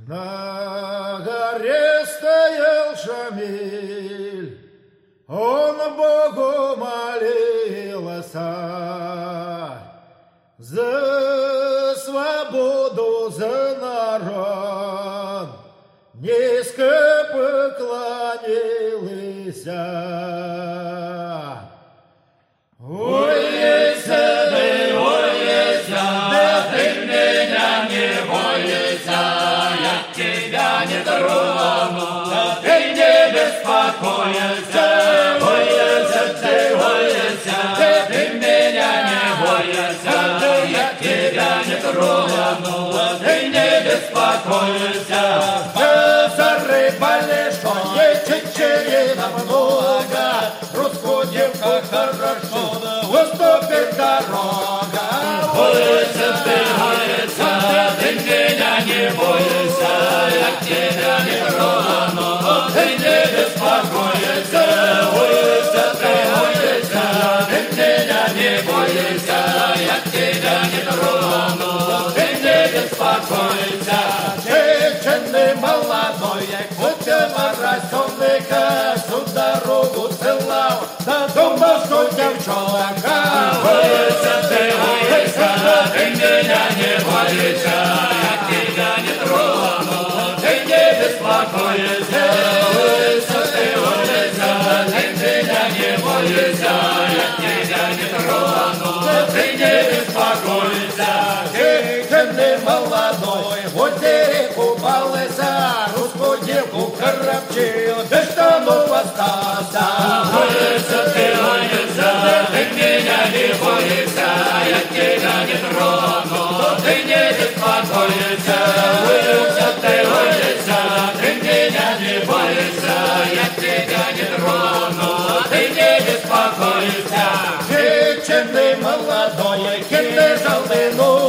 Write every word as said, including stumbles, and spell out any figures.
На горе стоял Шамиль, он Богу молился за свободу, за народ, низко поклонился. Ой, Еся, ой, Еся, ты меня не бойся, я тебя не трону, ты не беспокойся. Ой, Еся, ты, ой, Еся, ты меня не бойся, я тебя не трону, ты не беспокойся. За рыбой большое, чечерина много, русскую девку хорошо, уступит дорога. Ой, Еся, ты, ой, Еся, ты меня не бойся, я тебя не трону, ты не беспокойся. Ой, Еся, ты, ой, Еся, ты меня не бойся, я тебя не трону, ты не беспокойся. Женщины молодое, хотя поросенка, всю дорогу целал, до дома что девчонка. Ой, Еся, ты, ой, Еся, ты меня не бойся, я тебя не трону, ты не беспокойся. Ой, Еся, ты, ой, Еся, ты меня не бойся, я тебя не трону, ты не беспокойся. Женщины молодой, вот реку балыса, русскую девку коробчил, да штанов остался. Ой, Еся, ты, ой, Еся, ты меня не бойся, я тебя не трону, ты не беспокойся. Ой, Еся, ты, ой, Еся, ты меня не бойся, я тебя не трону, ты не беспокойся. Женщины молодой, кем ты жалды, ну